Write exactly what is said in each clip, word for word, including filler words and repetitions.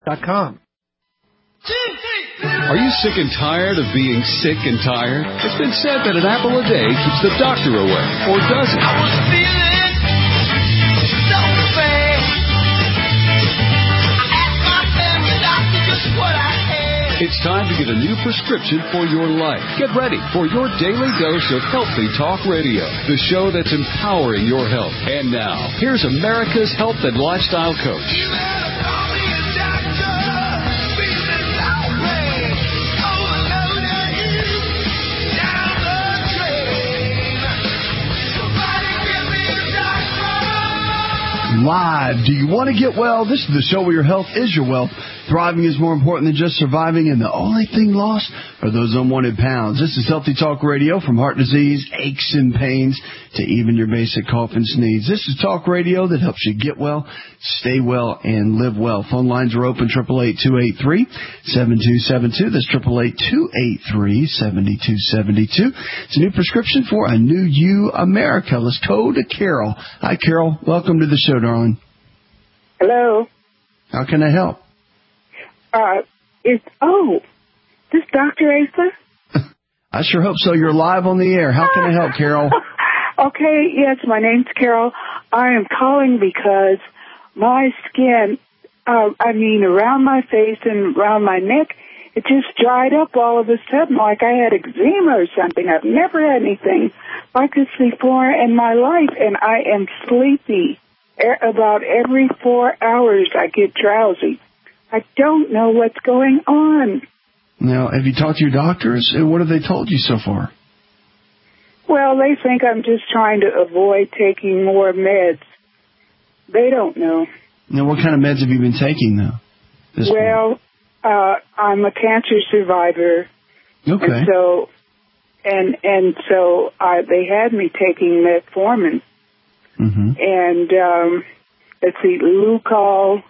dot com. Are you sick and tired of being sick and tired? It's been said that an apple a day keeps the doctor away, or does it? I was feeling so bad. I asked my family doctor just what I had. It's time to get a new prescription for your life. Get ready for your daily dose of Healthy Talk Radio, the show that's empowering your health. And now, here's America's health and lifestyle coach. Live. Do you want to get well? This is the show where your health is your wealth. Thriving is more important than just surviving, and the only thing lost are those unwanted pounds. This is Healthy Talk Radio, from heart disease, aches and pains, to even your basic cough and sneeze. This is talk radio that helps you get well, stay well, and live well. Phone lines are open, eight eight eight, two eight three, seven two seven two. That's eight eight eight, two eight three, seven two seven two. It's a new prescription for a new you, America. Let's go to Carol. Hi, Carol. Welcome to the show, darling. Hello. How can I help? Uh, it's, oh, this Doctor Asa? I sure hope so. You're live on the air. How can I help, Carol? Okay, yes, my name's Carol. I am calling because my skin, uh, I mean, around my face and around my neck, it just dried up all of a sudden like I had eczema or something. I've never had anything like this before in my life, and I am sleepy. About every four hours I get drowsy. I don't know what's going on. Now, have you talked to your doctors? And what have they told you so far? Well, they think I'm just trying to avoid taking more meds. They don't know. Now, what kind of meds have you been taking, though? This well, uh, I'm a cancer survivor. Okay. And so, and, and so I, they had me taking metformin. Mm-hmm. And um, let's see, Lugol,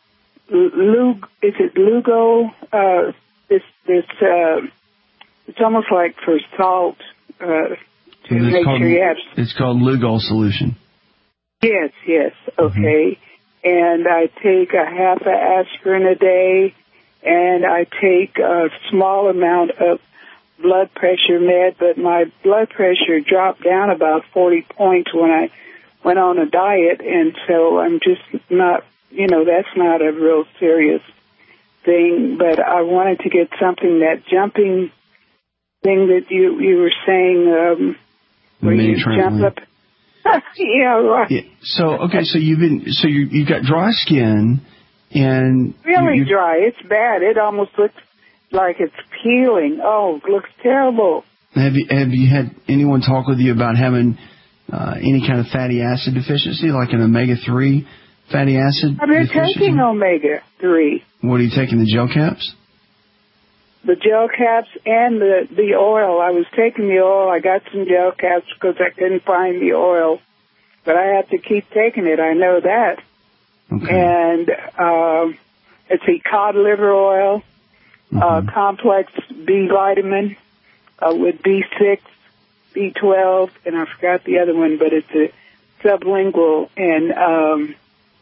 Lug, is it Lugo? Uh, this, this, uh, it's almost like for salt uh, to it's make called, sure you have. It's called Lugol solution. Yes, yes, okay. Mm-hmm. And I take a half of aspirin a day, and I take a small amount of blood pressure med, but my blood pressure dropped down about forty points when I went on a diet, and so I'm just not, you know, that's not a real serious thing, but I wanted to get something, that jumping thing that you you were saying, um, where you jump up. Yeah, right. Yeah. So, okay, so you've been, so you you've got dry skin, and really you, dry. It's bad. It almost looks like it's peeling. Oh, it looks terrible. Have you have you had anyone talk with you about having Uh, any kind of fatty acid deficiency, like an omega three fatty acid I've been deficiency? taking omega three. What are you taking, the gel caps? The gel caps and the, the oil. I was taking the oil. I got some gel caps because I couldn't find the oil. But I have to keep taking it. I know that. Okay. And um, it's a cod liver oil, mm-hmm. uh, complex B vitamin uh, with B six. B twelve, and I forgot the other one, but it's a sublingual. And, um,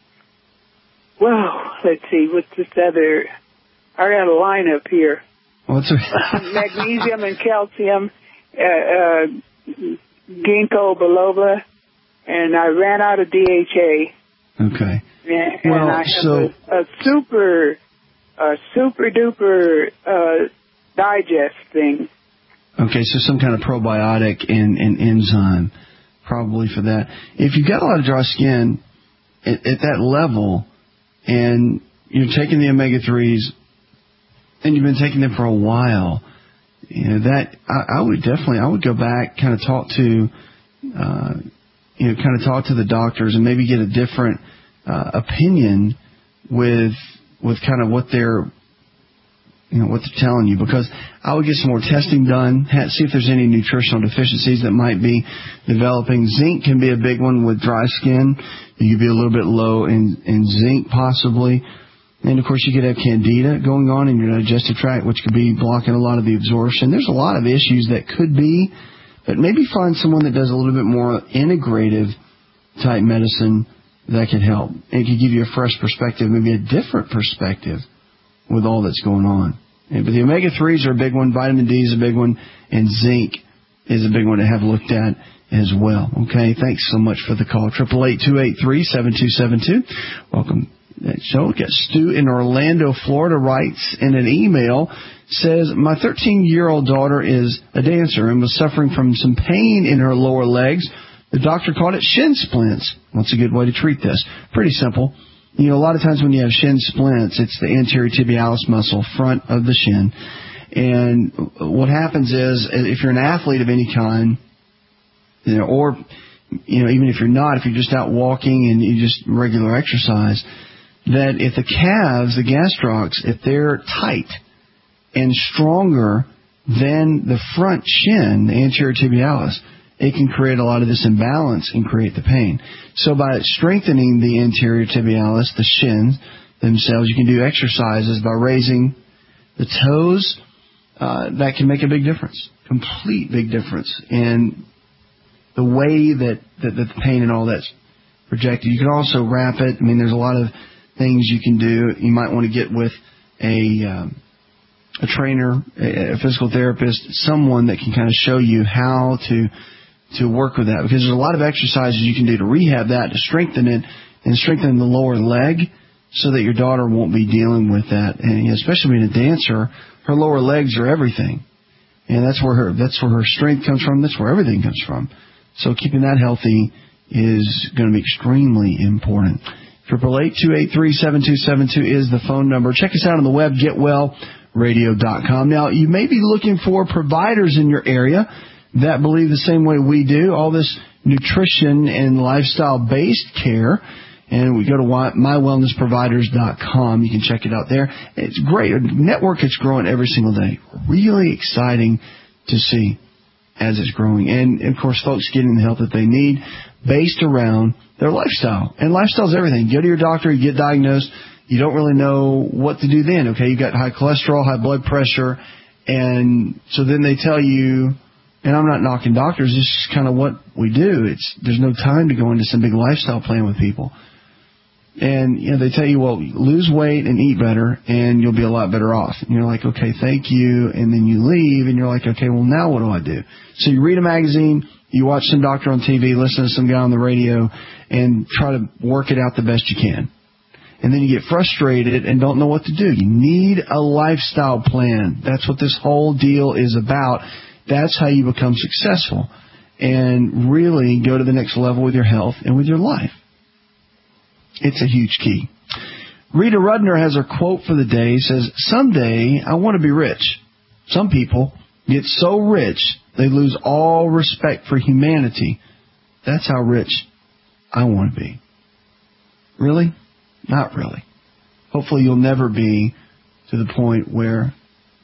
well, let's see, what's this other? I got a line up here. What's a- Magnesium and calcium, uh, uh, ginkgo biloba, and I ran out of D H A. Okay. And, well, and I have so a, a super, a super duper uh, digest thing. Okay, so some kind of probiotic and, and enzyme, probably for that. If you've got a lot of dry skin at, at that level, and you're taking the omega threes, and you've been taking them for a while, you know, that I, I would definitely, I would go back, kind of talk to, uh, you know, kind of talk to the doctors and maybe get a different uh, opinion with with kind of what they're. You know, what they're telling you, because I would get some more testing done, see if there's any nutritional deficiencies that might be developing. Zinc can be a big one with dry skin. You could be a little bit low in, in zinc possibly. And, of course, you could have candida going on in your digestive tract, which could be blocking a lot of the absorption. There's a lot of issues that could be, but maybe find someone that does a little bit more integrative type medicine that could help. It could give you a fresh perspective, maybe a different perspective with all that's going on. And, but the omega threes are a big one, vitamin D is a big one, and zinc is a big one to have looked at as well. Okay, thanks so much for the call. eight eight eight, two eight three, seven two seven two. Welcome to that show. We got Stu in Orlando, Florida, writes in an email, says, my thirteen-year-old daughter is a dancer and was suffering from some pain in her lower legs. The doctor called it shin splints. What's a good way to treat this? Pretty simple. You know, a lot of times when you have shin splints, it's the anterior tibialis muscle, front of the shin. And what happens is, if you're an athlete of any kind, you know, or, you know, even if you're not, if you're just out walking and you just regular exercise, that if the calves, the gastrocs, if they're tight and stronger than the front shin, the anterior tibialis, it can create a lot of this imbalance and create the pain. So by strengthening the anterior tibialis, the shins themselves, you can do exercises by raising the toes. Uh, that can make a big difference, complete big difference in the way that, that, that the pain and all that's projected. You can also wrap it. I mean, there's a lot of things you can do. You might want to get with a um, a trainer, a, a physical therapist, someone that can kind of show you how to to work with that, because there's a lot of exercises you can do to rehab that, to strengthen it, and strengthen the lower leg so that your daughter won't be dealing with that. And especially being a dancer, her lower legs are everything. And that's where her that's where her strength comes from. That's where everything comes from. So keeping that healthy is going to be extremely important. eight eight eight, two eight three, seven two seven two is the phone number. Check us out on the web, get well radio dot com. Now, you may be looking for providers in your area that believe the same way we do, all this nutrition and lifestyle-based care. And we go to my wellness providers dot com. You can check it out there. It's great. A network that's growing every single day. Really exciting to see as it's growing. And, of course, folks getting the help that they need based around their lifestyle. And lifestyle's everything. You go to your doctor, you get diagnosed. You don't really know what to do then. Okay, you got high cholesterol, high blood pressure. And so then they tell you, and I'm not knocking doctors, this is kind of what we do. It's there's no time to go into some big lifestyle plan with people. And, you know, they tell you, well, lose weight and eat better, and you'll be a lot better off. And you're like, okay, thank you. And then you leave, and you're like, okay, well, now what do I do? So you read a magazine, you watch some doctor on T V, listen to some guy on the radio, and try to work it out the best you can. And then you get frustrated and don't know what to do. You need a lifestyle plan. That's what this whole deal is about. That's how you become successful and really go to the next level with your health and with your life. It's a huge key. Rita Rudner has her quote for the day. Says, someday I want to be rich. Some people get so rich they lose all respect for humanity. That's how rich I want to be. Really? Not really. Hopefully you'll never be to the point where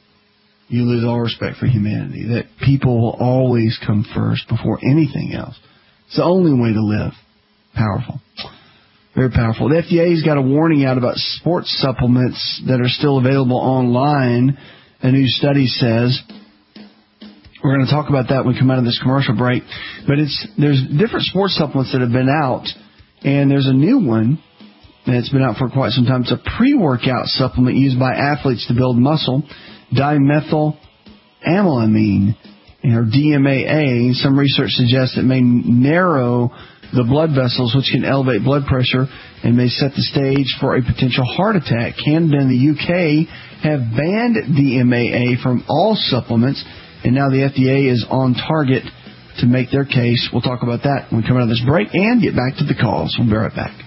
you lose all respect for humanity. That people will always come first before anything else. It's the only way to live. Powerful. Very powerful. The F D A's got a warning out about sports supplements that are still available online. A new study says. We're going to talk about that when we come out of this commercial break. But it's there's different sports supplements that have been out, and there's a new one that's been out for quite some time. It's a pre-workout supplement used by athletes to build muscle, dimethylamine, or D M A A. Some research suggests it may narrow the blood vessels, which can elevate blood pressure and may set the stage for a potential heart attack. Canada and the U K have banned D M A A from all supplements, and now the F D A is on target to make their case. We'll talk about that when we come out of this break and get back to the calls. We'll be right back.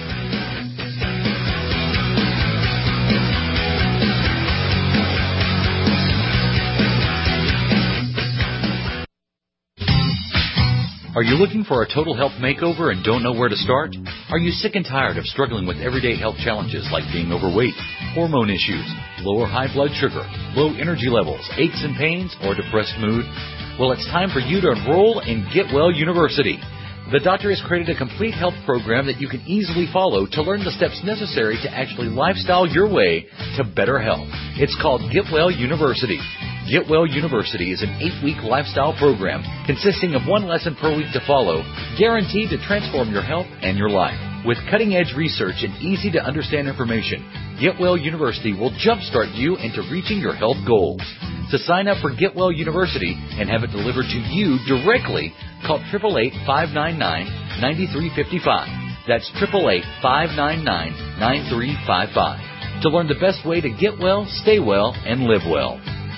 Are you looking for a total health makeover and don't know where to start? Are you sick and tired of struggling with everyday health challenges like being overweight, hormone issues, low or high blood sugar, low energy levels, aches and pains, or depressed mood? Well, it's time for you to enroll in Get Well University. The doctor has created a complete health program that you can easily follow to learn the steps necessary to actually lifestyle your way to better health. It's called Get Well University. Get Well University is an eight-week lifestyle program consisting of one lesson per week to follow, guaranteed to transform your health and your life. With cutting-edge research and easy-to-understand information, Get Well University will jumpstart you into reaching your health goals. To sign up for Get Well University and have it delivered to you directly, call eight eight eight, five nine nine, nine three five five. That's eight eight eight, five nine nine, nine three five five. To learn the best way to get well, stay well, and live well.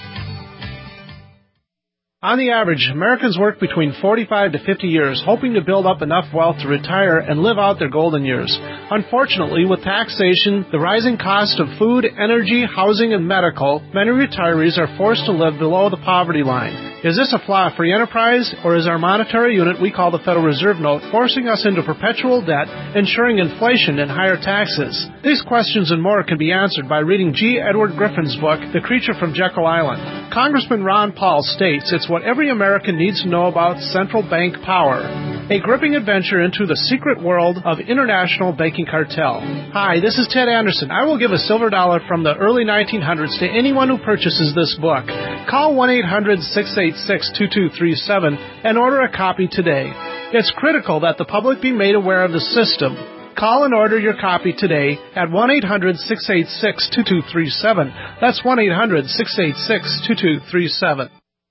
On the average, Americans work between forty-five to fifty years, hoping to build up enough wealth to retire and live out their golden years. Unfortunately, with taxation, the rising cost of food, energy, housing, and medical, many retirees are forced to live below the poverty line. Is this a flaw free enterprise, or is our monetary unit we call the Federal Reserve Note forcing us into perpetual debt, ensuring inflation and higher taxes? These questions and more can be answered by reading G. Edward Griffin's book, The Creature from Jekyll Island. Congressman Ron Paul states it's what every American needs to know about central bank power. A gripping adventure into the secret world of international banking cartel. Hi, this is Ted Anderson. I will give a silver dollar from the early nineteen hundreds to anyone who purchases this book. Call one eight hundred, six eight six, two two three seven and order a copy today. It's critical that the public be made aware of the system. Call and order your copy today at one eight hundred, six eight six, two two three seven. That's one eight hundred, six eight six, two two three seven.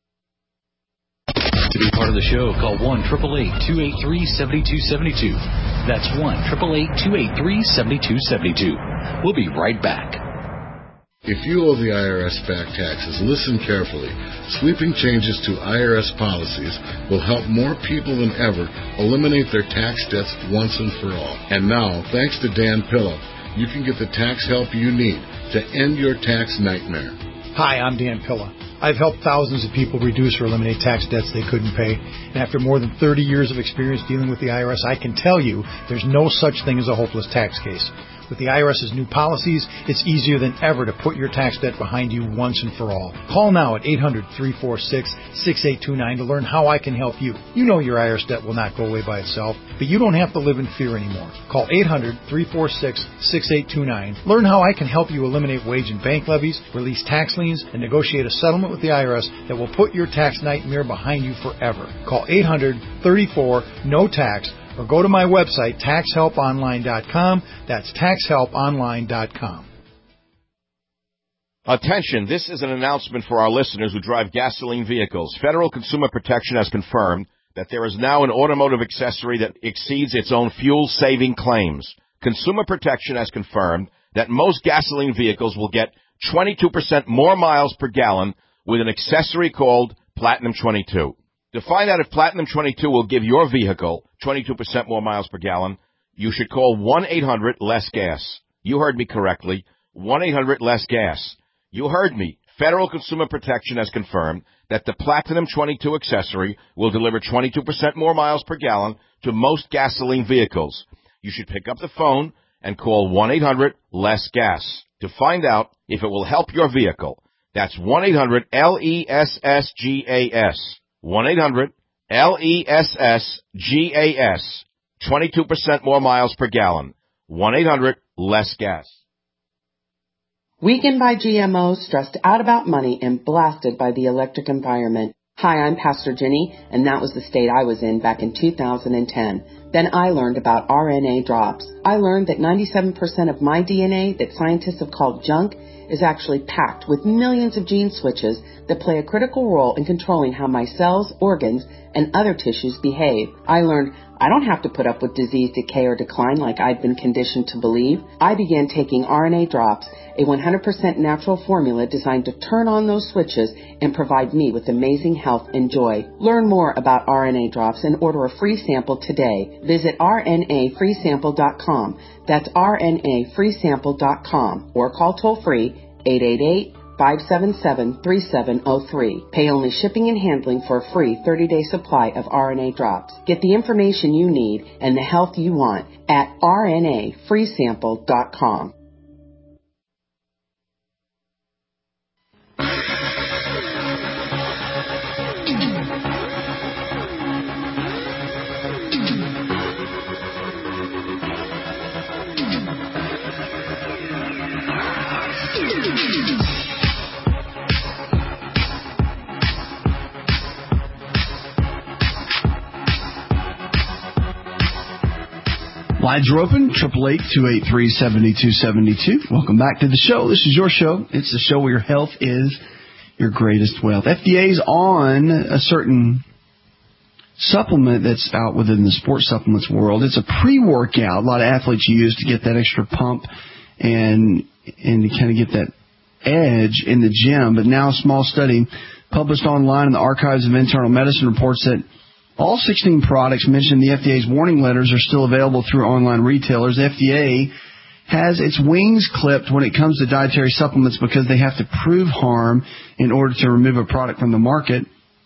To be part of the show, call one eight eight eight, two eight three, seven two seven two. That's one eight eight eight, two eight three, seven two seven two. We'll be right back. If you owe the I R S back taxes, listen carefully. Sweeping changes to I R S policies will help more people than ever eliminate their tax debts once and for all. And now, thanks to Dan Pilla, you can get the tax help you need to end your tax nightmare. Hi, I'm Dan Pilla. I've helped thousands of people reduce or eliminate tax debts they couldn't pay. And after more than thirty years of experience dealing with the I R S, I can tell you there's no such thing as a hopeless tax case. With the I R S's new policies, it's easier than ever to put your tax debt behind you once and for all. Call now at eight hundred, three four six, six eight two nine to learn how I can help you. You know your I R S debt will not go away by itself, but you don't have to live in fear anymore. Call eight hundred, three four six, six eight two nine. Learn how I can help you eliminate wage and bank levies, release tax liens, and negotiate a settlement with the I R S that will put your tax nightmare behind you forever. Call eight hundred, thirty-four, N O T A X or go to my website, tax help online dot com. That's tax help online dot com. Attention, this is an announcement for our listeners who drive gasoline vehicles. Federal Consumer Protection has confirmed that there is now an automotive accessory that exceeds its own fuel-saving claims. Consumer Protection has confirmed that most gasoline vehicles will get twenty-two percent more miles per gallon with an accessory called Platinum twenty-two. To find out if Platinum twenty-two will give your vehicle twenty-two percent more miles per gallon, you should call one eight hundred less gas. You heard me correctly, one eight hundred less gas. You heard me. Federal Consumer Protection has confirmed that the Platinum twenty-two accessory will deliver twenty-two percent more miles per gallon to most gasoline vehicles. You should pick up the phone and call one eight hundred less gas to find out if it will help your vehicle. That's one eight hundred L E S S G A S. one eight hundred L E S S G A S. twenty-two percent more miles per gallon. one eight hundred less gas. Weakened by G M Os, stressed out about money, and blasted by the electric environment. Hi, I'm Pastor Jenny, and that was the state I was in back in two thousand ten. Then I learned about R N A drops. I learned that ninety-seven percent of my D N A that scientists have called junk is actually packed with millions of gene switches that play a critical role in controlling how my cells, organs, and other tissues behave. I learned I don't have to put up with disease, decay, or decline like I'd been conditioned to believe. I began taking R N A drops, a one hundred percent natural formula designed to turn on those switches and provide me with amazing health and joy. Learn more about R N A drops and order a free sample today. Visit R N A free sample dot com. That's R N A free sample dot com or call toll free eight eight eight, five seven seven, three seven zero three. Pay only shipping and handling for a free thirty-day supply of R N A drops. Get the information you need and the health you want at R N A free sample dot com. Lines are open, triple eight, two eight three, seven two seven two. Welcome back to the show. This is your show. It's the show where your health is your greatest wealth. F D A's on a certain supplement that's out within the sports supplements world. It's a pre-workout. A lot of athletes use to get that extra pump and and to kind of get that edge in the gym. But now a small study published online in the Archives of Internal Medicine reports that all sixteen products mentioned in the F D A's warning letters are still available through online retailers. The F D A has its wings clipped when it comes to dietary supplements because they have to prove harm in order to remove a product from the market.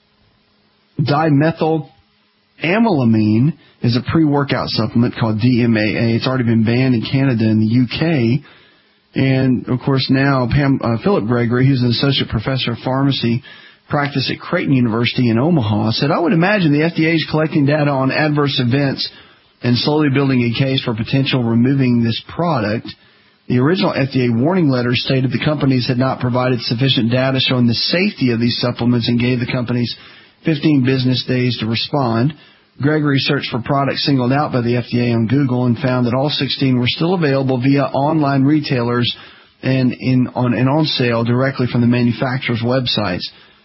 Dimethyl amylamine is a pre-workout supplement called D M A A. It's already been banned in Canada and the U K. And, of course, now Pam, uh, Philip Gregory, who's an associate professor of pharmacy practice at Creighton University in Omaha, said, I would imagine the F D A is collecting data on adverse events and slowly building a case for potential removing this product. The original F D A warning letter stated the companies had not provided sufficient data showing the safety of these supplements and gave the companies fifteen business days to respond. Gregory searched for products singled out by the F D A on Google and found that all sixteen were still available via online retailers and in on and on sale directly from the manufacturers' websites.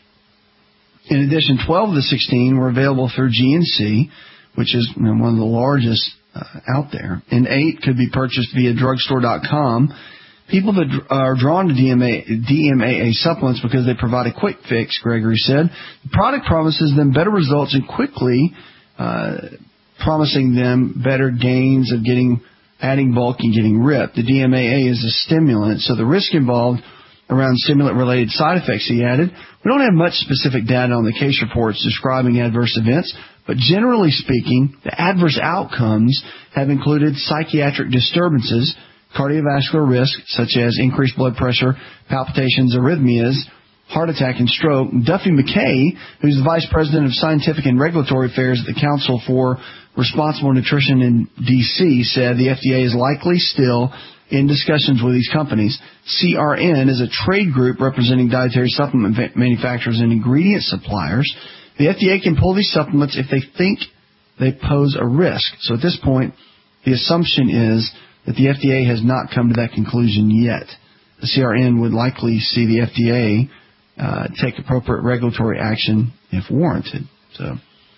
In addition, twelve of the sixteen were available through G N C, which is you know, one of the largest uh, out there, and eight could be purchased via drugstore dot com. People that are drawn to D M A, D M A A supplements because they provide a quick fix, Gregory said. The product promises them better results and quickly uh, promising them better gains of getting adding bulk and getting ripped. The D M A A is a stimulant, so the risk involved around stimulant-related side effects, he added. We don't have much specific data on the case reports describing adverse events, but generally speaking, the adverse outcomes have included psychiatric disturbances, cardiovascular risk, such as increased blood pressure, palpitations, arrhythmias, heart attack, and stroke. Duffy McKay, who's the Vice President of Scientific and Regulatory Affairs at the Council for Responsible Nutrition in D C, said the F D A is likely still in discussions with these companies. C R N is a trade group representing dietary supplement manufacturers and ingredient suppliers. The F D A can pull these supplements if they think they pose a risk. So at this point, the assumption is that the F D A has not come to that conclusion yet. The C R N would likely see the F D A uh, take appropriate regulatory action if warranted. So,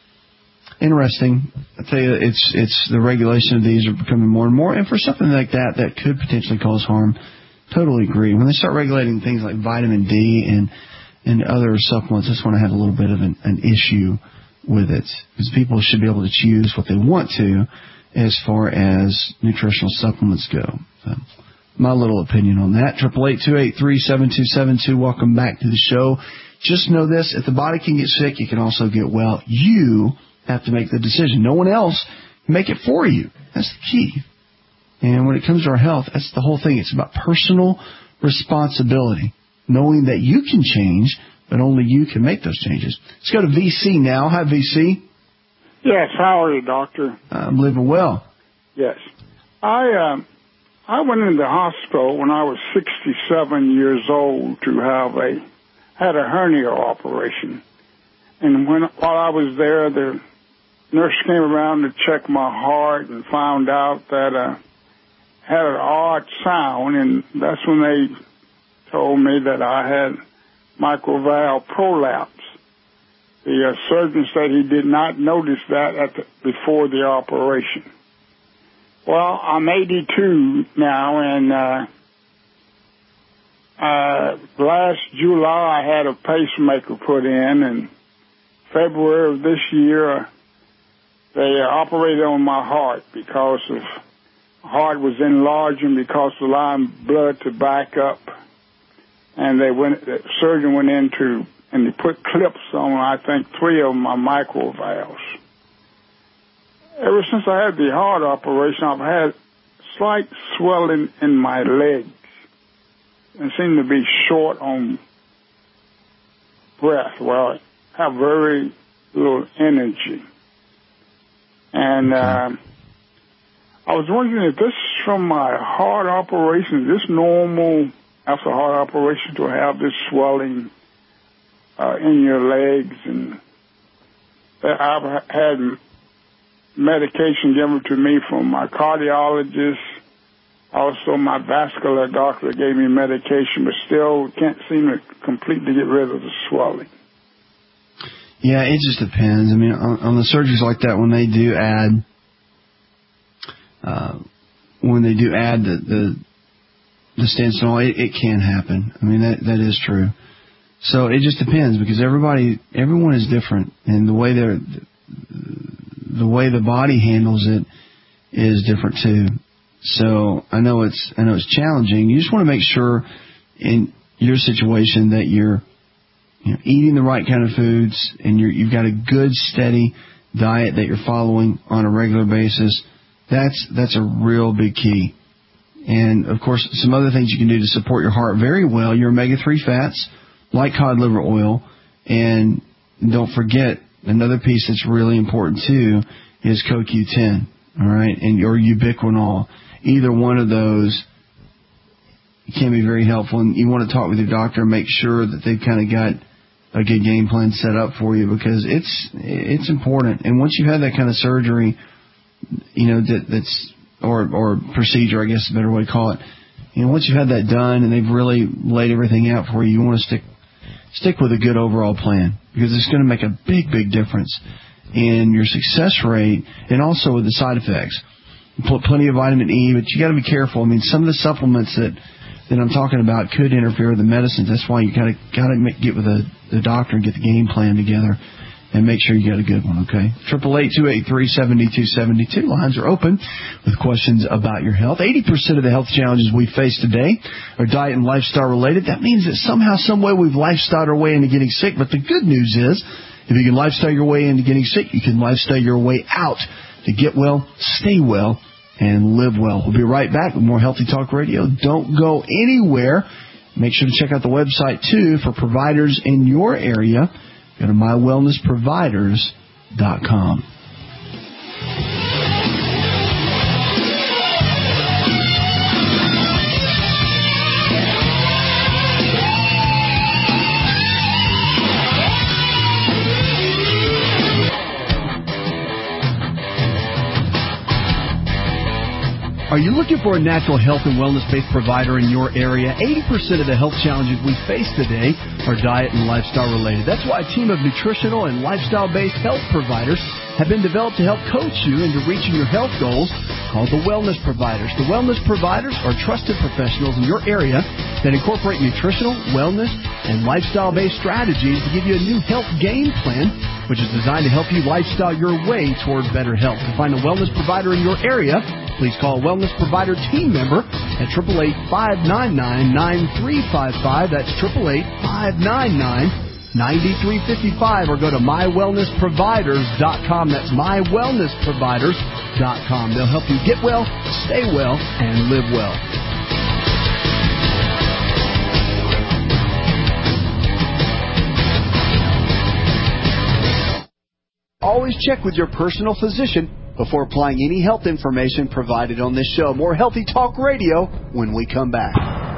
interesting. I tell you, it's it's the regulation of these are becoming more and more, and for something like that that could potentially cause harm, totally agree. When they start regulating things like vitamin D and and other supplements, that's when I had a little bit of an, an issue with it, because people should be able to choose what they want to as far as nutritional supplements go. So, my little opinion on that. Triple eight two eight three seven two seven two. Welcome back to the show. Just know this: if the body can get sick, it can also get well. You have to make the decision. No one else can make it for you. That's the key. And when it comes to our health, that's the whole thing. It's about personal responsibility, knowing that you can change, but only you can make those changes. Let's go to V C now. Hi, V C. Yes, how are you, doctor? I'm living well. Yes. I um, I went into the hospital when I was sixty-seven years old to have a, had a hernia operation. And when while I was there, the nurse came around to check my heart and found out that I uh, had an odd sound, and that's when they told me that I had mitral valve prolapse. The uh, surgeon said he did not notice that at the, before the operation. Well, I'm eighty-two now, and uh, uh, last July I had a pacemaker put in, and February of this year uh, they uh, operated on my heart because of heart was enlarging because of allowing blood to back up, and they went. The surgeon went into and they put clips on, I think, three of my mitral valves. Ever since I had the heart operation, I've had slight swelling in my legs and seem to be short on breath. Well, I have very little energy. And uh, I was wondering if this is from my heart operation. Is this normal after heart operation to have this swelling uh, in your legs? And I've had medication given to me from my cardiologist. Also, my vascular doctor gave me medication, but still can't seem to completely get rid of the swelling. Yeah, it just depends. I mean, on, on the surgeries like that, when they do add, uh, when they do add the the, the stenol, it, it can happen. I mean, that that is true. So it just depends because everybody, everyone is different, and the way they're, the way the body handles it is different too. So I know it's I know it's challenging. You just want to make sure in your situation that you're, you know, eating the right kind of foods and you're, you've got a good steady diet that you're following on a regular basis. That's that's a real big key. And of course, some other things you can do to support your heart very well. Your omega three fats, like cod liver oil, and don't forget another piece that's really important too is C O Q ten. All right, and your ubiquinol. Either one of those can be very helpful, and you want to talk with your doctor and make sure that they've kind of got a good game plan set up for you because it's it's important. And once you've had that kind of surgery, you know that that's or or procedure, I guess is a better way to call it. You know, once you've had that done and they've really laid everything out for you, you want to stick stick with a good overall plan because it's going to make a big big difference in your success rate and also with the side effects. Put plenty of vitamin E, but you got to be careful. I mean, some of the supplements that, that I'm talking about could interfere with the medicines. That's why you got to got to get with the, the doctor and get the game plan together and make sure you got a good one. Okay, triple eight two eight three seventy two seventy two. Lines are open with questions about your health. Eighty percent of the health challenges we face today are diet and lifestyle related. That means that somehow, some way, we've lifestyled our way into getting sick. But the good news is, if you can lifestyle your way into getting sick, you can lifestyle your way out to get well, stay well, and live well. We'll be right back with more Healthy Talk Radio. Don't go anywhere. Make sure to check out the website, too, for providers in your area. Go to my wellness providers dot com. Are you looking for a natural health and wellness-based provider in your area? eighty percent of the health challenges we face today are diet and lifestyle-related. That's why a team of nutritional and lifestyle-based health providers have been developed to help coach you into reaching your health goals, called the Wellness Providers. The Wellness Providers are trusted professionals in your area that incorporate nutritional, wellness, and lifestyle-based strategies to give you a new health game plan, which is designed to help you lifestyle your way toward better health. To find a wellness provider in your area, please call a Wellness Provider team member at eight eight eight, five nine nine, nine three five five. That's eight eight eight, five nine nine, nine three five five. Or go to my wellness providers dot com. That's my wellness providers dot com. They'll help you get well, stay well, and live well. Always check with your personal physician before applying any health information provided on this show. More Healthy Talk Radio when we come back.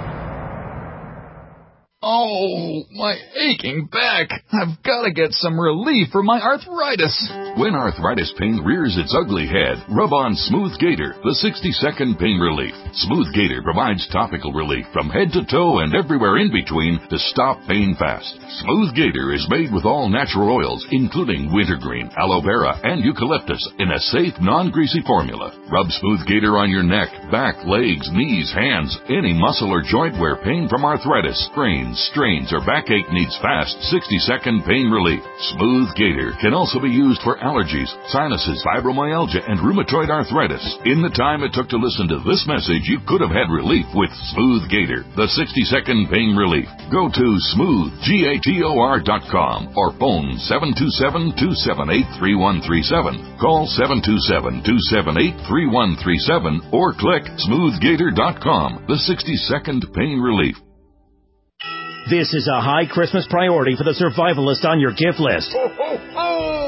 Oh, my aching back. I've got to get some relief from my arthritis. When arthritis pain rears its ugly head, rub on Smooth Gator, the sixty second pain relief. Smooth Gator provides topical relief from head to toe and everywhere in between to stop pain fast. Smooth Gator is made with all natural oils, including wintergreen, aloe vera, and eucalyptus in a safe, non-greasy formula. Rub Smooth Gator on your neck, back, legs, knees, hands, any muscle or joint where pain from arthritis, sprains, strains, or backache needs fast sixty second pain relief. Smooth Gator can also be used for allergies, sinuses, fibromyalgia, and rheumatoid arthritis. In the time it took to listen to this message, you could have had relief with Smooth Gator, the sixty second pain relief. Go to smooth gator dot com or phone seven two seven, two seven eight, three one three seven. Call seven two seven, two seven eight, three one three seven or click smooth gator dot com, the sixty second pain relief. This is a high Christmas priority for the survivalist on your gift list. Ho, ho, ho!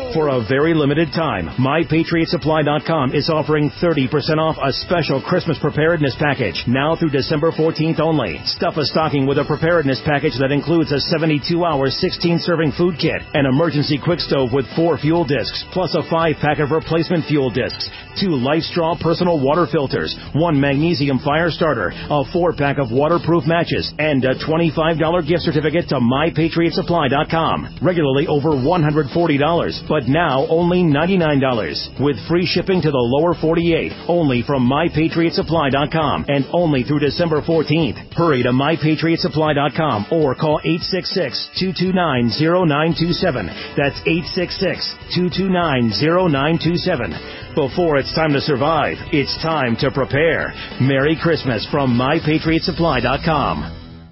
For a very limited time, My Patriot Supply dot com is offering thirty percent off a special Christmas preparedness package now through December fourteenth only. Stuff a stocking with a preparedness package that includes a seventy-two hour, sixteen serving food kit, an emergency quick stove with four fuel discs, plus a five pack of replacement fuel discs, two Life Straw personal water filters, one magnesium fire starter, a four pack of waterproof matches, and a twenty-five dollars gift certificate to My Patriot Supply dot com. Regularly over one hundred forty dollars, but now only ninety-nine dollars. With free shipping to the lower forty-eight, only from My Patriot Supply dot com and only through December fourteenth. Hurry to My Patriot Supply dot com or call eight six six, two two nine, zero nine two seven. That's eight six six, two two nine, zero nine two seven. Before it's time to survive, it's time to prepare. Merry Christmas from My Patriot Supply dot com.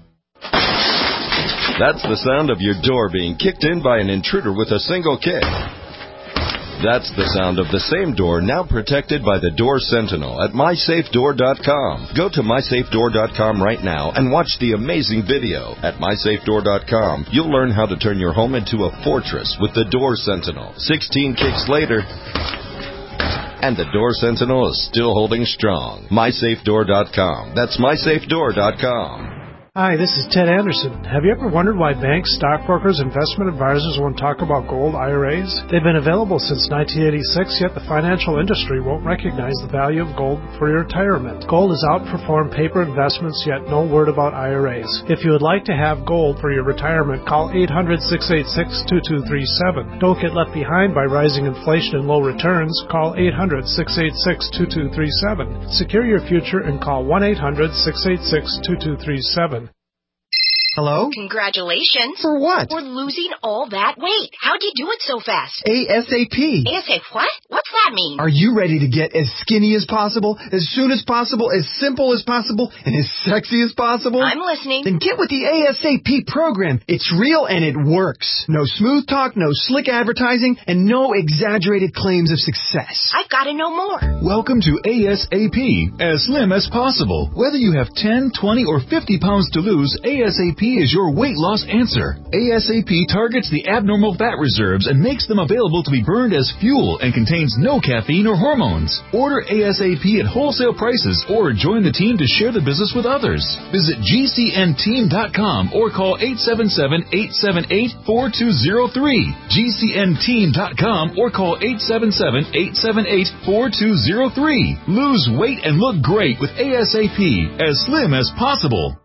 That's the sound of your door being kicked in by an intruder with a single kick. That's the sound of the same door now protected by the Door Sentinel at my safe door dot com. Go to my safe door dot com right now and watch the amazing video. At my safe door dot com, you'll learn how to turn your home into a fortress with the Door Sentinel. sixteen kicks later, and the Door Sentinel is still holding strong. my safe door dot com. That's my safe door dot com. Hi, this is Ted Anderson. Have you ever wondered why banks, stockbrokers, investment advisors won't talk about gold I R As? They've been available since nineteen eighty-six, yet the financial industry won't recognize the value of gold for your retirement. Gold has outperformed paper investments, yet no word about I R As. If you would like to have gold for your retirement, call eight hundred, six eight six, two two three seven. Don't get left behind by rising inflation and low returns. Call eight hundred, six eight six, two two three seven. Secure your future and call one eight hundred, six eight six, two two three seven. Hello? Congratulations. For what? For losing all that weight. How'd you do it so fast? ASAP. ASAP what? What's that mean? Are you ready to get as skinny as possible, as soon as possible, as simple as possible, and as sexy as possible? I'm listening. Then get with the ASAP program. It's real and it works. No smooth talk, no slick advertising, and no exaggerated claims of success. I've got to know more. Welcome to ASAP, as slim as possible. Whether you have ten, twenty, or fifty pounds to lose, ASAP is your weight loss answer. ASAP targets the abnormal fat reserves and makes them available to be burned as fuel and contains no caffeine or hormones. Order ASAP at wholesale prices or join the team to share the business with others. Visit G C N team dot com or call eight seven seven, eight seven eight, four two zero three. G C N team dot com or call eight seven seven, eight seven eight, four two zero three. Lose weight and look great with ASAP, as slim as possible.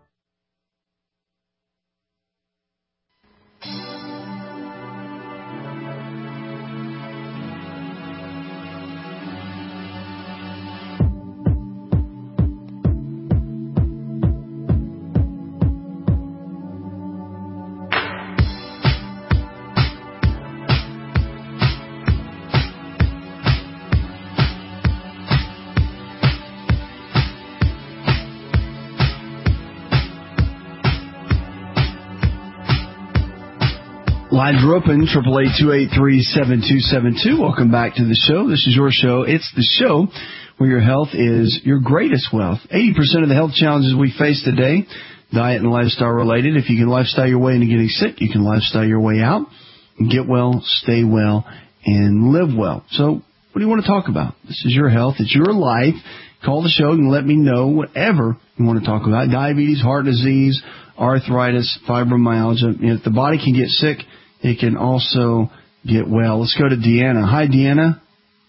Lines are open, triple eight, two eight three, seven two seven two. Welcome back to the show. This is your show. It's the show where your health is your greatest wealth. eighty percent of the health challenges we face today, diet and lifestyle related. If you can lifestyle your way into getting sick, you can lifestyle your way out. Get well, stay well, and live well. So what do you want to talk about? This is your health. It's your life. Call the show and let me know whatever you want to talk about. Diabetes, heart disease, arthritis, fibromyalgia. You know, if the body can get sick, it can also get well. Let's go to Deanna. Hi, Deanna.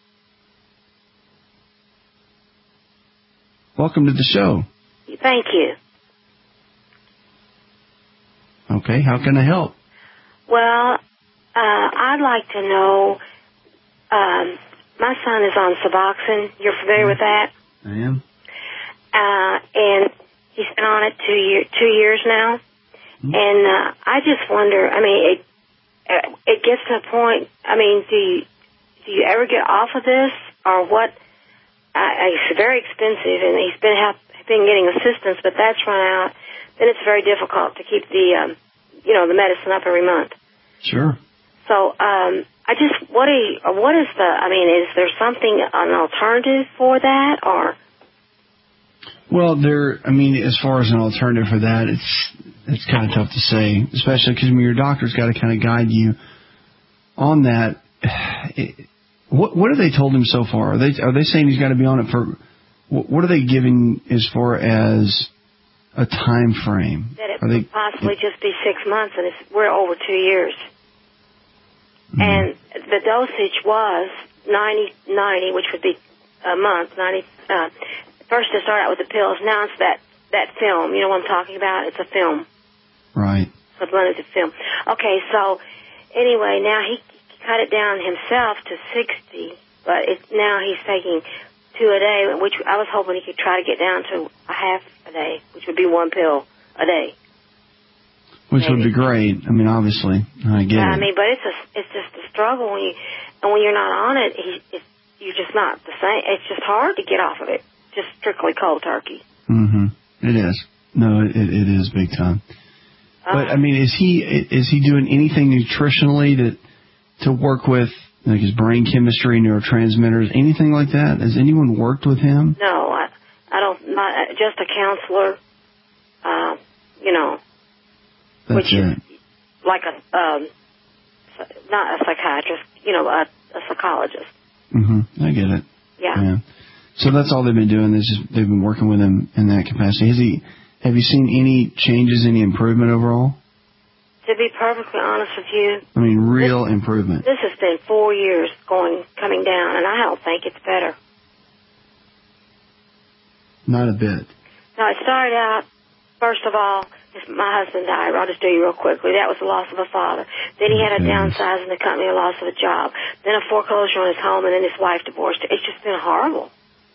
Welcome to the show. Thank you. Okay, how can I help? Well, uh, I'd like to know, um, my son is on Suboxone. You're familiar with that? I am. Uh, and he's been on it two, year, two years now. Mm-hmm. And uh, I just wonder, I mean, it, it gets to a point, I mean, do you, do you ever get off of this or what? Uh, it's very expensive, and he's been have, been getting assistance, but that's run out. Then it's very difficult to keep the, um, you know, the medicine up every month. Sure. So, um, I just, what do you, what is the, I mean, is there something, an alternative for that, or? Well, there, I mean, as far as an alternative for that, it's, it's kind of tough to say, especially because I mean, your doctor's got to kind of guide you on that. what what have they told him so far? Are they are they saying he's got to be on it for? What are they giving as far as a time frame? That it are could they, possibly just be six months, and it's, we're over two years. Mm-hmm. And the dosage was ninety ninety, which would be a month. ninety. Uh, first to start out with the pills. Now it's that that film. You know what I'm talking about? It's a film. Right. A blended film. Okay, so anyway, now he cut it down himself to sixty, but it's now he's taking two a day, which I was hoping he could try to get down to a half a day, which would be one pill a day. Which Maybe. would be great. I mean, obviously, I get yeah, it. I mean, but it's a, it's just a struggle when you, and when you're not on it, he, it's, you're just not the same. It's just hard to get off of it, just strictly cold turkey. Mm-hmm. It is. No, it, it is big time. Uh, but I mean, is he is he doing anything nutritionally to to work with? Like his brain chemistry, neurotransmitters, anything like that? Has anyone worked with him? No, I, I don't. Not just a counselor. Uh, you know, That's which it. is like a um, not a psychiatrist. You know, a, a psychologist. Mm-hmm. I get it. Yeah. yeah. So that's all they've been doing. Is just, they've been working with him in that capacity. Has he? Have you seen any changes, any improvement overall? To be perfectly honest with you, I mean, real this, improvement. This has been four years going, coming down, and I don't think it's better. Not a bit. Now, it started out, first of all, my husband died. I'll just do you real quickly. That was the loss of a father. Then he had a downsize in the company, a loss of a job. Then a foreclosure on his home, and then his wife divorced. It's just been horrible.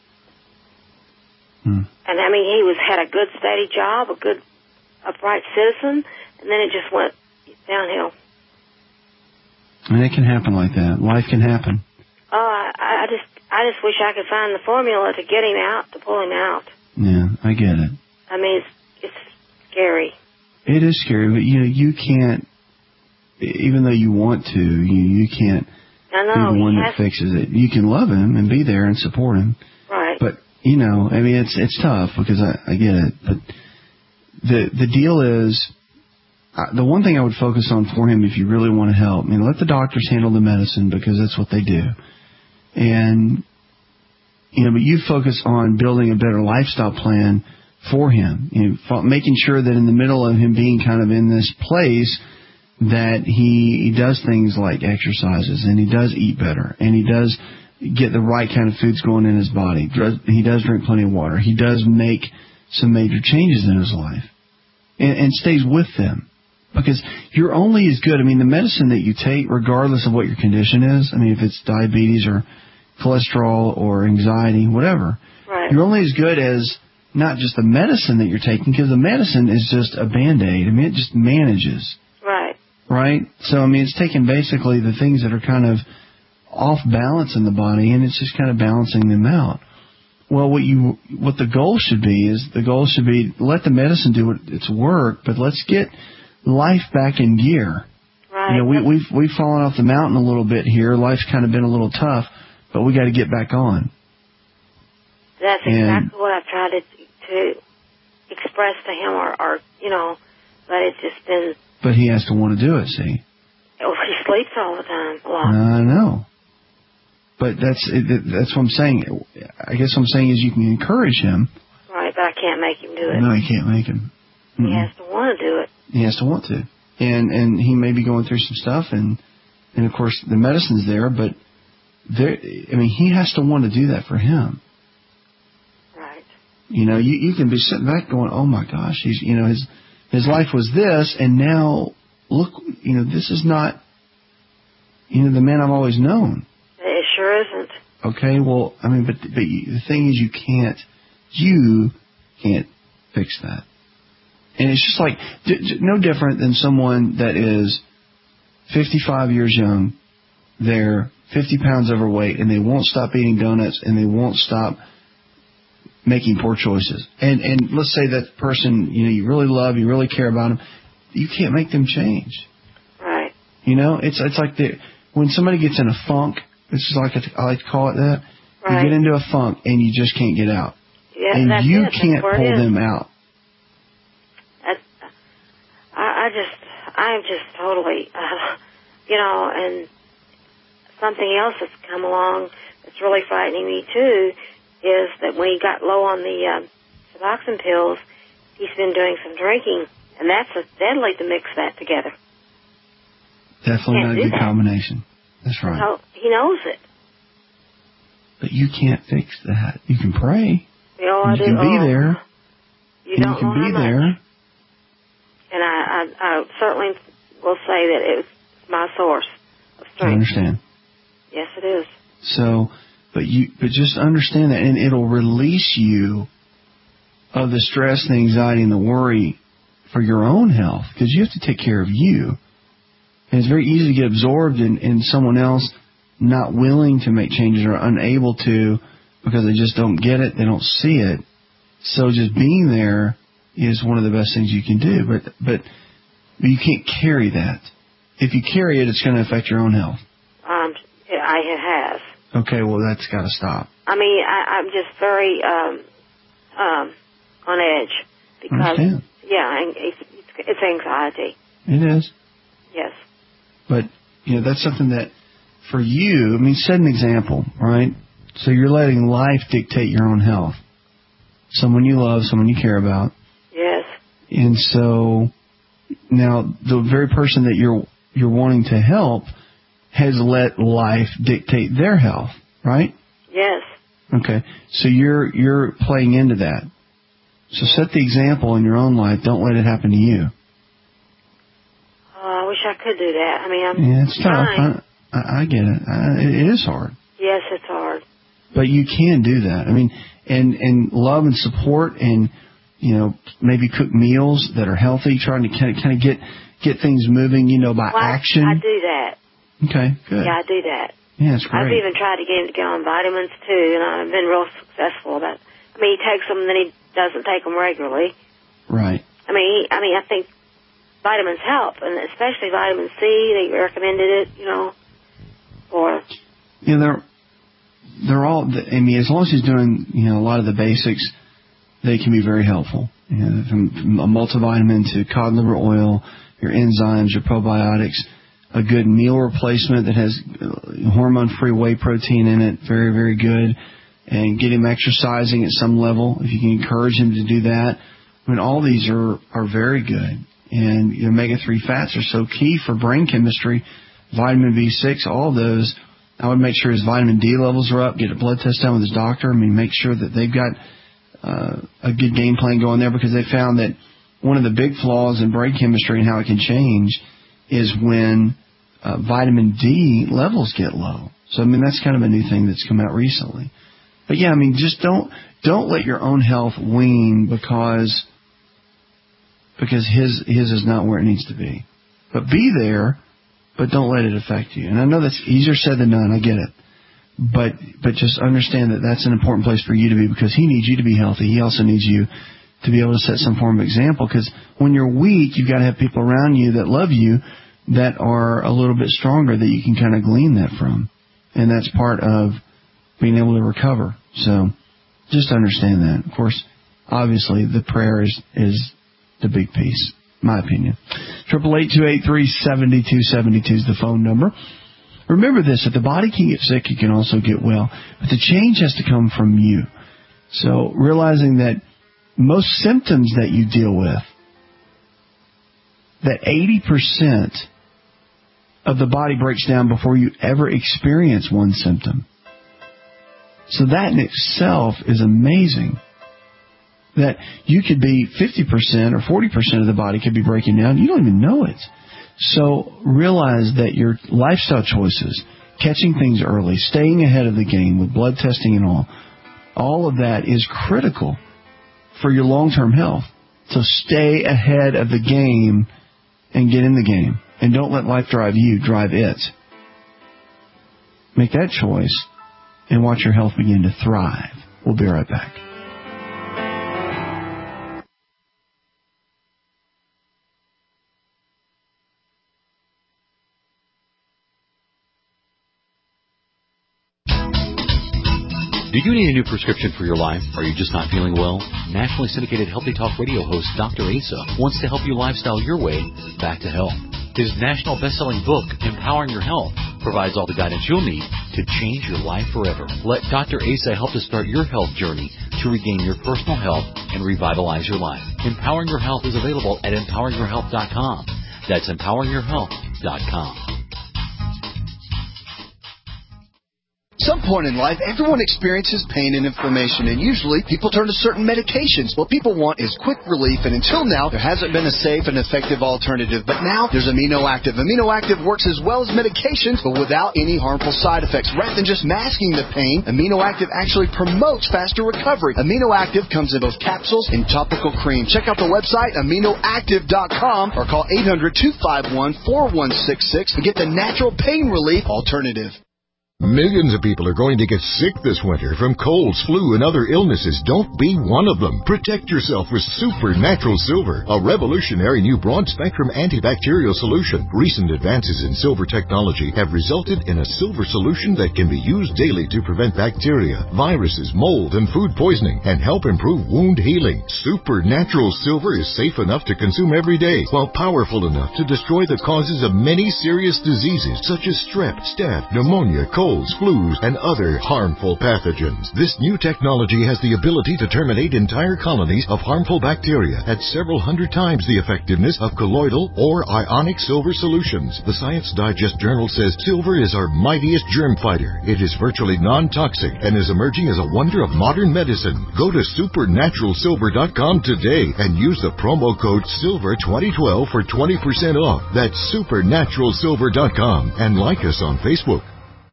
Hmm. And, I mean, he was had a good, steady job, a good, upright citizen, and then it just went downhill. And it can happen like that. Life can happen. Oh, I, I just, I just wish I could find the formula to get him out, to pull him out. Yeah, I get it. I mean, it's, it's scary. It is scary, but you know, you can't. Even though you want to, you you can't I know, be the one he that has, fixes it. You can love him and be there and support him. Right. But you know, I mean, it's it's tough because I, I get it. But the the deal is. Uh, the one thing I would focus on for him if you really want to help, I mean, let the doctors handle the medicine because that's what they do. And, you know, but you focus on building a better lifestyle plan for him, you know, making sure that in the middle of him being kind of in this place that he, he does things like exercises and he does eat better and he does get the right kind of foods going in his body. He does drink plenty of water. He does make some major changes in his life and, and stays with them. Because you're only as good, I mean, the medicine that you take, regardless of what your condition is, I mean, if it's diabetes or cholesterol or anxiety, whatever, right. You're only as good as not just the medicine that you're taking, because the medicine is just a Band-Aid. I mean, it just manages. Right. Right? So, I mean, it's taking basically the things that are kind of off balance in the body, and it's just kind of balancing them out. Well, what you what the goal should be is the goal should be let the medicine do its work, but let's get life back in gear. Right. You know, we, we've we've fallen off the mountain a little bit here. Life's kind of been a little tough, but we got to get back on. That's and, exactly what I've tried to to express to him, or, or you know, but it's just been. But he has to want to do it. See. Oh, he sleeps all the time. A lot. I know. But that's that's what I'm saying. I guess what I'm saying is you can encourage him. Right, but I can't make him do it. No, you can't make him. He Mm-mm. has to want to do it. He has to want to. And and he may be going through some stuff, and and of course the medicine's there, but there. I mean, he has to want to do that for him. Right. You know, you you can be sitting back going, oh my gosh, he's you know his his life was this, and now look, you know, this is not, you know, the man I've always known. It sure isn't. Okay, well, I mean, but but you, the thing is, you can't you can't fix that. And it's just like, no different than someone that is fifty-five years young, they're fifty pounds overweight, and they won't stop eating donuts, and they won't stop making poor choices. And and let's say that person, you know, you really love, you really care about them, you can't make them change. Right. You know, it's it's like the, when somebody gets in a funk, this is like a, I like to call it that, right. You get into a funk, and you just can't get out. Yeah, and that's you it. can't That's pull them out. I, I just, I'm just totally, uh, you know, and something else that's come along that's really frightening me too is that when he got low on the uh, Suboxone pills, he's been doing some drinking, and that's a deadly to mix that together. Definitely not a good that. combination. That's right. So he knows it. But you can't fix that. You can pray. You know, I you do. can be oh, there. You and don't you can know be how there. much. And I, I, I certainly will say that it's my source of strength. I understand. Yes, it is. So, but you, but just understand that, and it'll release you of the stress, the anxiety, and the worry for your own health, because you have to take care of you. And it's very easy to get absorbed in, in someone else not willing to make changes or unable to because they just don't get it, they don't see it. So just being there is one of the best things you can do. But but you can't carry that. If you carry it, it's going to affect your own health. Um, I it has. Okay, well, that's got to stop. I mean, I, I'm just very um, um, on edge because, Understand. yeah, and it's, it's anxiety. It is. Yes. But, you know, that's something that, for you, I mean, set an example, right? So you're letting life dictate your own health. Someone you love, someone you care about. Yes. And so now the very person that you're you're wanting to help has let life dictate their health, right? Yes. Okay. So you're you're playing into that. So set the example in your own life. Don't let it happen to you. Oh, I wish I could do that. I mean, I'm Yeah, it's trying. tough. I, I, I get it. I, it is hard. Yes, it's hard. But you can do that. I mean, and and love and support, and you know, maybe cook meals that are healthy, trying to kind of kind of get get things moving, you know, by well, action. I, I do that. Okay, good. Yeah, I do that. Yeah, that's great. I've even tried to get him to go on vitamins too, and I've been real successful. About. I mean, he takes them, and then he doesn't take them regularly. Right. I mean, he, I mean, I think vitamins help, and especially vitamin C. They recommended it, you know, for. Yeah, they're they're all. I mean, as long as he's doing, you know, a lot of the basics, they can be very helpful. You know, from, from a multivitamin to cod liver oil, your enzymes, your probiotics, a good meal replacement that has hormone-free whey protein in it, very, very good. And get him exercising at some level, if you can encourage him to do that. I mean, all these are, are very good. And your omega three fats are so key for brain chemistry. Vitamin B six, all of those. I would make sure his vitamin D levels are up, get a blood test done with his doctor. I mean, make sure that they've got uh, a good game plan going there, because they found that one of the big flaws in brain chemistry and how it can change is when uh, vitamin D levels get low. So, I mean, that's kind of a new thing that's come out recently. But, yeah, I mean, just don't don't let your own health wane because because his his is not where it needs to be. But be there, but don't let it affect you. And I know that's easier said than done. I get it. But but just understand that that's an important place for you to be, because he needs you to be healthy. He also needs you to be able to set some form of example, because when you're weak, you've got to have people around you that love you that are a little bit stronger that you can kind of glean that from. And that's part of being able to recover. So just understand that. Of course, obviously, the prayer is, is the big piece, my opinion. triple eight two eight three seven two seven two is the phone number. Remember this, if the body can get sick, it can also get well. But the change has to come from you. So realizing that most symptoms that you deal with, that eighty percent of the body breaks down before you ever experience one symptom. So that in itself is amazing. That you could be fifty percent or forty percent of the body could be breaking down. You don't even know it. So realize that your lifestyle choices, catching things early, staying ahead of the game with blood testing and all, all of that is critical for your long-term health. So stay ahead of the game and get in the game. And don't let life drive you, drive it. Make that choice and watch your health begin to thrive. We'll be right back. Do you need a new prescription for your life? Are you just not feeling well? Nationally syndicated Healthy Talk radio host Doctor Asa wants to help you lifestyle your way back to health. His national best-selling book, Empowering Your Health, provides all the guidance you'll need to change your life forever. Let Doctor Asa help to start your health journey to regain your personal health and revitalize your life. Empowering Your Health is available at empowering your health dot com. That's empowering your health dot com. Some point in life, everyone experiences pain and inflammation, and usually people turn to certain medications. What people want is quick relief, and until now, there hasn't been a safe and effective alternative. But now, there's Amino Active. Amino Active works as well as medications, but without any harmful side effects. Rather than just masking the pain, Amino Active actually promotes faster recovery. Amino Active comes in both capsules and topical cream. Check out the website, amino active dot com, or call eight hundred, two five one, four one six six and get the natural pain relief alternative. Millions of people are going to get sick this winter from colds, flu, and other illnesses. Don't be one of them. Protect yourself with Supernatural Silver, a revolutionary new broad-spectrum antibacterial solution. Recent advances in silver technology have resulted in a silver solution that can be used daily to prevent bacteria, viruses, mold, and food poisoning, and help improve wound healing. Supernatural Silver is safe enough to consume every day, while powerful enough to destroy the causes of many serious diseases such as strep, staph, pneumonia, cold, colds, flus, and other harmful pathogens. This new technology has the ability to terminate entire colonies of harmful bacteria at several hundred times the effectiveness of colloidal or ionic silver solutions. The Science Digest Journal says silver is our mightiest germ fighter. It is virtually non-toxic and is emerging as a wonder of modern medicine. Go to supernatural silver dot com today and use the promo code silver twenty twelve for twenty percent off. That's supernatural silver dot com, and like us on Facebook.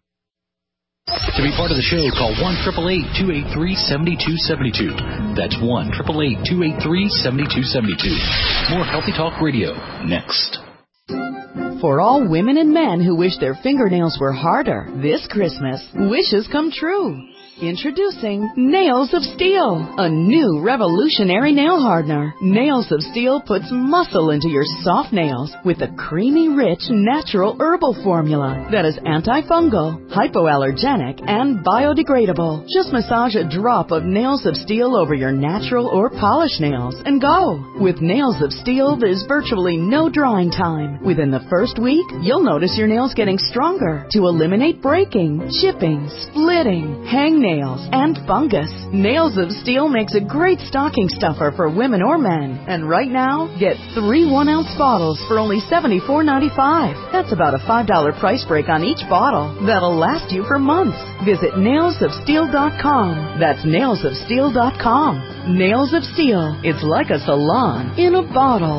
To be part of the show, call one eight eight eight, two eight three, seven two seven two. That's one eight eight eight, two eight three, seven two seven two. More Healthy Talk Radio next. For all women and men who wish their fingernails were harder, this Christmas, wishes come true. Introducing Nails of Steel, a new revolutionary nail hardener. Nails of Steel puts muscle into your soft nails with a creamy, rich, natural herbal formula that is antifungal, hypoallergenic, and biodegradable. Just massage a drop of Nails of Steel over your natural or polished nails and go. With Nails of Steel, there's virtually no drying time. Within the first week, you'll notice your nails getting stronger to eliminate breaking, chipping, splitting, hangnails, and fungus. Nails of Steel makes a great stocking stuffer for women or men. And right now, get three one-ounce bottles for only seventy-four ninety-five. That's about a five dollars price break on each bottle. That'll last you for months. Visit nails of steel dot com. That's nails of steel dot com. Nails of Steel. It's like a salon in a bottle.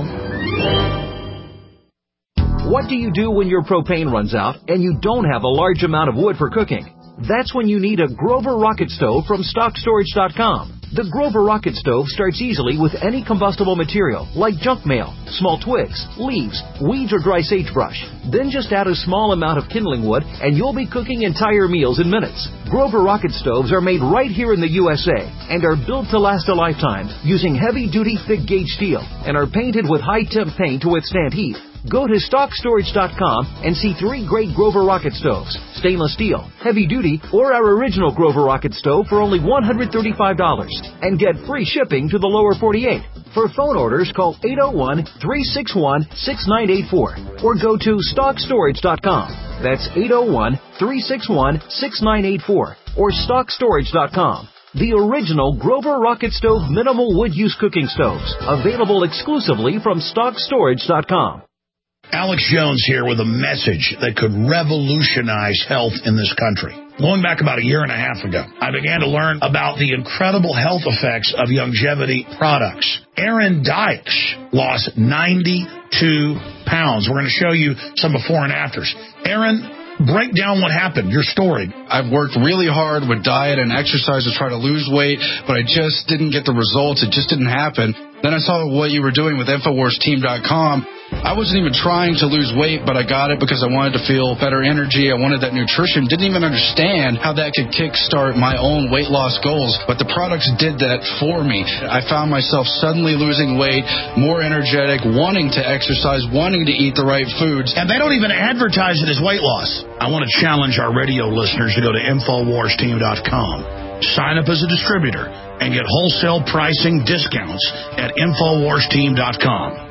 What do you do when your propane runs out and you don't have a large amount of wood for cooking? That's when you need a Grover Rocket Stove from stock storage dot com. The Grover Rocket Stove starts easily with any combustible material like junk mail, small twigs, leaves, weeds, or dry sagebrush. Then just add a small amount of kindling wood and you'll be cooking entire meals in minutes. Grover Rocket Stoves are made right here in the U S A and are built to last a lifetime using heavy-duty thick-gauge steel and are painted with high-temp paint to withstand heat. Go to stock storage dot com and see three great Grover Rocket Stoves, stainless steel, heavy duty, or our original Grover Rocket Stove for only one hundred thirty-five dollars and get free shipping to the lower forty-eight. For phone orders, call eight oh one, three six one, six nine eight four or go to stock storage dot com. That's eight oh one, three six one, six nine eight four or stock storage dot com. The original Grover Rocket Stove minimal wood use cooking stoves, available exclusively from stock storage dot com. Alex Jones here with a message that could revolutionize health in this country. Going back about a year and a half ago, I began to learn about the incredible health effects of longevity products. Aaron Dykes lost ninety-two pounds. We're going to show you some before and afters. Aaron, break down what happened, your story. I've worked really hard with diet and exercise to try to lose weight, but I just didn't get the results. It just didn't happen. Then I saw what you were doing with infowars team dot com. I wasn't even trying to lose weight, but I got it because I wanted to feel better energy. I wanted that nutrition. Didn't even understand how that could kickstart my own weight loss goals, but the products did that for me. I found myself suddenly losing weight, more energetic, wanting to exercise, wanting to eat the right foods. And they don't even advertise it as weight loss. I want to challenge our radio listeners to go to infowars team dot com. Sign up as a distributor and get wholesale pricing discounts at infowars team dot com.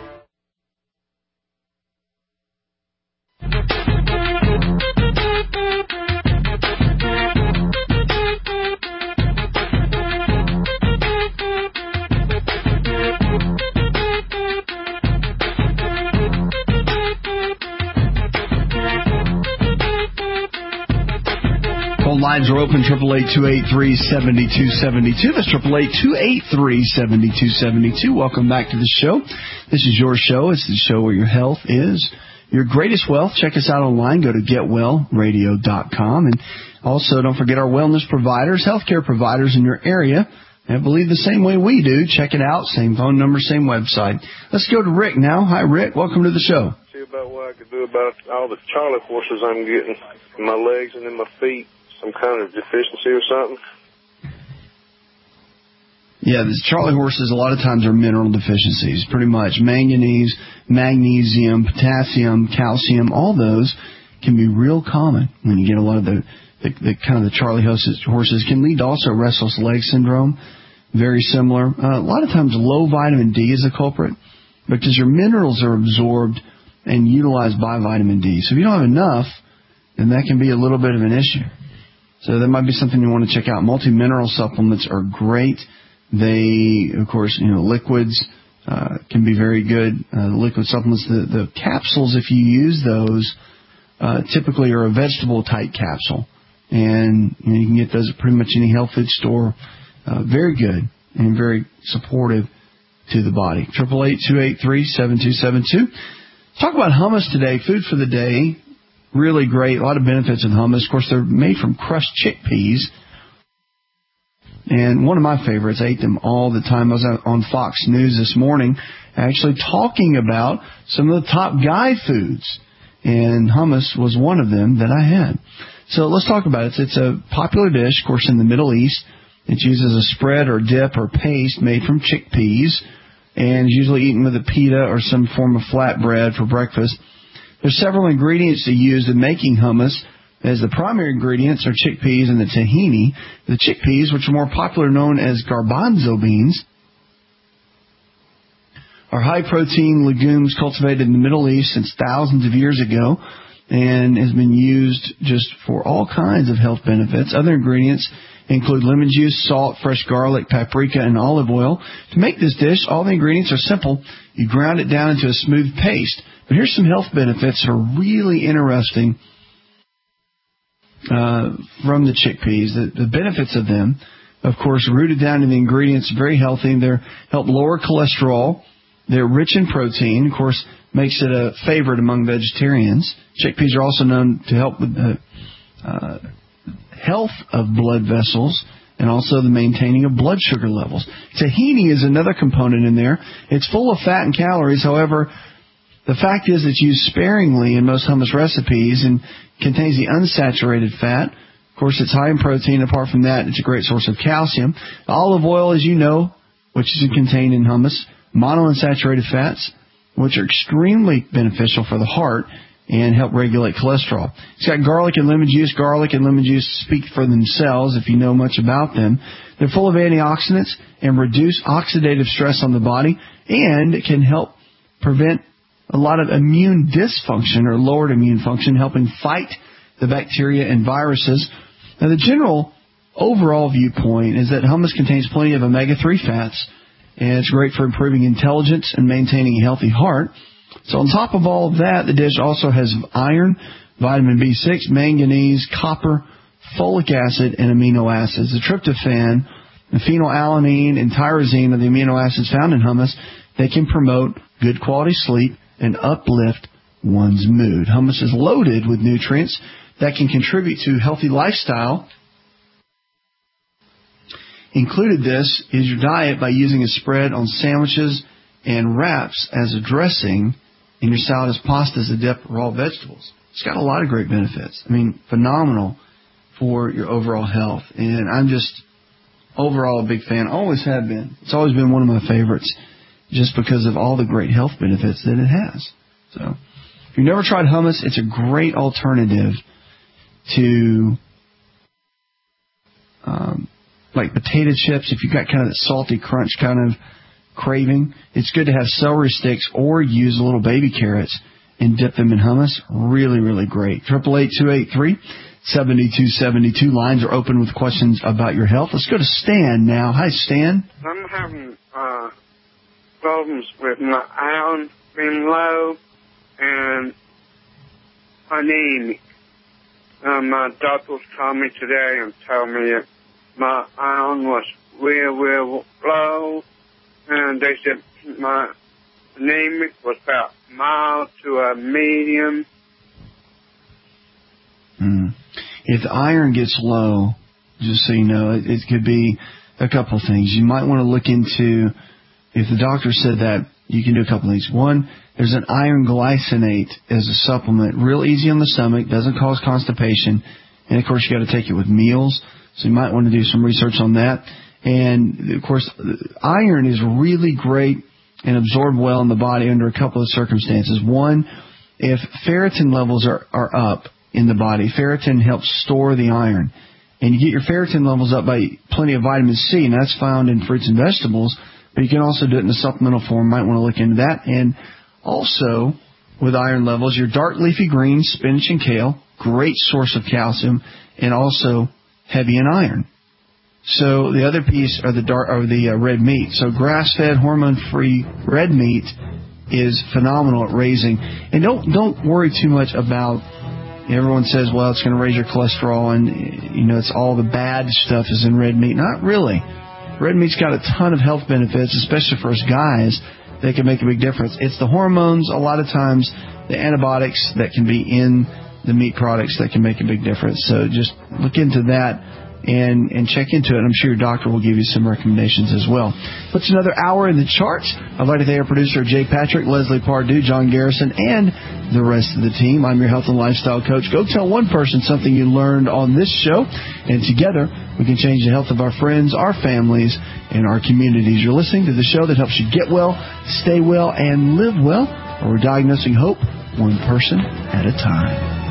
Phone lines are open, eight eight eight, two eight three, seven two seven two. That's eight eight eight, two eight three, seven two seven two. Welcome back to the show. This is your show. It's the show where your health is your greatest wealth. Check us out online. Go to get well radio dot com. And also, don't forget our wellness providers, healthcare providers in your area. I believe the same way we do. Check it out. Same phone number, same website. Let's go to Rick now. Hi, Rick. Welcome to the show. See about what I could do about all the Charlie horses I'm getting in my legs and in my feet. Some kind of deficiency or something. Yeah, the Charlie horses a lot of times are mineral deficiencies. Pretty much manganese, magnesium, potassium, calcium. All those can be real common when you get a lot of the The, the kind of the Charlie horses, horses can lead to also restless leg syndrome, very similar. Uh, a lot of times low vitamin D is a culprit because your minerals are absorbed and utilized by vitamin D. So if you don't have enough, then that can be a little bit of an issue. So that might be something you want to check out. Multi-mineral supplements are great. They, of course, you know, liquids uh, can be very good. Uh, liquid supplements, the, the capsules, if you use those, uh, typically are a vegetable-type capsule. And you know, you can get those at pretty much any health food store. Uh, very good and very supportive to the body. eight eight eight, two eight three, seven two seven two. Talk about hummus today. Food for the day. Really great. A lot of benefits in hummus. Of course, they're made from crushed chickpeas. And one of my favorites, I ate them all the time. I was on Fox News this morning actually talking about some of the top guy foods. And hummus was one of them that I had. So let's talk about it. It's a popular dish, of course, in the Middle East. It uses a spread or dip or paste made from chickpeas and is usually eaten with a pita or some form of flatbread for breakfast. There's several ingredients that are used in making hummus. As the primary ingredients are chickpeas and the tahini. The chickpeas, which are more popular known as garbanzo beans, are high-protein legumes cultivated in the Middle East since thousands of years ago, and has been used just for all kinds of health benefits. Other ingredients include lemon juice, salt, fresh garlic, paprika, and olive oil. To make this dish, all the ingredients are simple. You ground it down into a smooth paste. But here's some health benefits that are really interesting uh, from the chickpeas. The, the benefits of them, of course, rooted down in the ingredients, very healthy. They help lower cholesterol. They're rich in protein, of course, makes it a favorite among vegetarians. Chickpeas are also known to help with the uh, health of blood vessels and also the maintaining of blood sugar levels. Tahini is another component in there. It's full of fat and calories. However, the fact is it's used sparingly in most hummus recipes and contains the unsaturated fat. Of course, it's high in protein. Apart from that, it's a great source of calcium. Olive oil, as you know, which is contained in hummus, monounsaturated fats, which are extremely beneficial for the heart and help regulate cholesterol. It's got garlic and lemon juice. Garlic and lemon juice speak for themselves if you know much about them. They're full of antioxidants and reduce oxidative stress on the body, and it can help prevent a lot of immune dysfunction or lowered immune function, helping fight the bacteria and viruses. Now, the general overall viewpoint is that hummus contains plenty of omega three fats, and it's great for improving intelligence and maintaining a healthy heart. So on top of all of that, the dish also has iron, vitamin B six, manganese, copper, folic acid, and amino acids. The tryptophan, the phenylalanine, and tyrosine are the amino acids found in hummus. They can promote good quality sleep and uplift one's mood. Hummus is loaded with nutrients that can contribute to a healthy lifestyle. Included this is your diet by using a spread on sandwiches and wraps as a dressing, and your salad as pasta as a dip, raw vegetables. It's got a lot of great benefits. I mean, phenomenal for your overall health. And I'm just overall a big fan. Always have been. It's always been one of my favorites just because of all the great health benefits that it has. So if you've never tried hummus, it's a great alternative to um, like potato chips. If you've got kind of that salty crunch kind of craving, it's good to have celery sticks or use little baby carrots and dip them in hummus. Really, really great. eight eight eight, two eight three, seven two seven two. Lines are open with questions about your health. Let's go to Stan now. Hi, Stan. I'm having uh, problems with my iron being low and anemic. Um, my doctors called me today and told me that my iron was real, real low. And they said my anemic was about mild to a medium. Mm. If the iron gets low, just so you know, it, it could be a couple of things. You might want to look into, if the doctor said that, you can do a couple of things. One, there's an iron glycinate as a supplement, real easy on the stomach, doesn't cause constipation, and of course you got to take it with meals, so you might want to do some research on that. And of course, iron is really great and absorbed well in the body under a couple of circumstances. One, if ferritin levels are, are up in the body, ferritin helps store the iron, and you get your ferritin levels up by plenty of vitamin C, and that's found in fruits and vegetables. But you can also do it in a supplemental form. Might want to look into that. And also, with iron levels, your dark leafy greens, spinach and kale, great source of calcium, and also heavy in iron. So the other piece are the dark or the uh, red meat. So grass-fed, hormone-free red meat is phenomenal at raising. And don't don't worry too much about. Everyone says, well, it's going to raise your cholesterol, and you know it's all the bad stuff is in red meat. Not really. Red meat's got a ton of health benefits, especially for us guys, that can make a big difference. It's the hormones, a lot of times, the antibiotics that can be in the meat products that can make a big difference. So just look into that and, and check into it. I'm sure your doctor will give you some recommendations as well. What's another hour in the charts? I'd like to thank our producer, Jay Patrick, Leslie Pardue, John Garrison, and the rest of the team. I'm your health and lifestyle coach. Go tell one person something you learned on this show, and together we can change the health of our friends, our families, and our communities. You're listening to the show that helps you get well, stay well, and live well, where we're diagnosing hope one person at a time.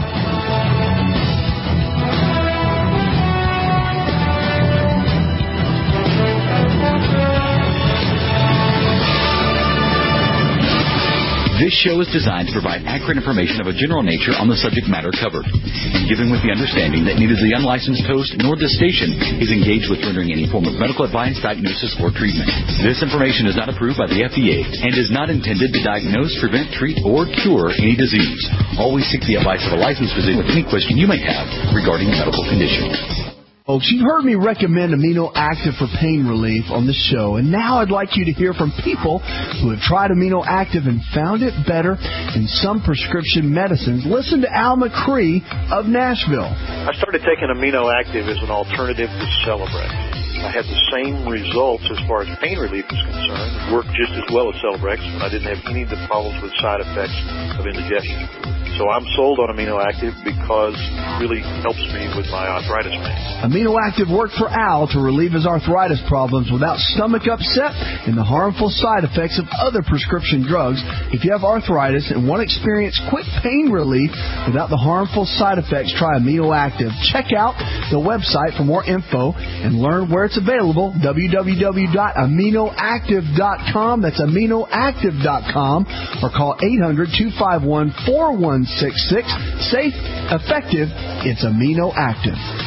This show is designed to provide accurate information of a general nature on the subject matter covered, and given with the understanding that neither the unlicensed host nor the station is engaged with rendering any form of medical advice, diagnosis, or treatment. This information is not approved by the F D A and is not intended to diagnose, prevent, treat, or cure any disease. Always seek the advice of a licensed physician with any question you may have regarding a medical condition. Folks, you've heard me recommend Amino Active for pain relief on this show, and now I'd like you to hear from people who have tried Amino Active and found it better than some prescription medicines. Listen to Al McCree of Nashville. I started taking Amino Active as an alternative to Celebrex. I had the same results as far as pain relief is concerned. It worked just as well as Celebrex, but I didn't have any of the problems with side effects of indigestion. So I'm sold on Amino Active because it really helps me with my arthritis pain. Amino Active worked for Al to relieve his arthritis problems without stomach upset and the harmful side effects of other prescription drugs. If you have arthritis and want to experience quick pain relief without the harmful side effects, try Amino Active. Check out the website for more info and learn where it's available, w w w dot amino active dot com. That's amino active dot com, or call eight hundred, two five one, four one six six. Safe, effective, it's Amino Active.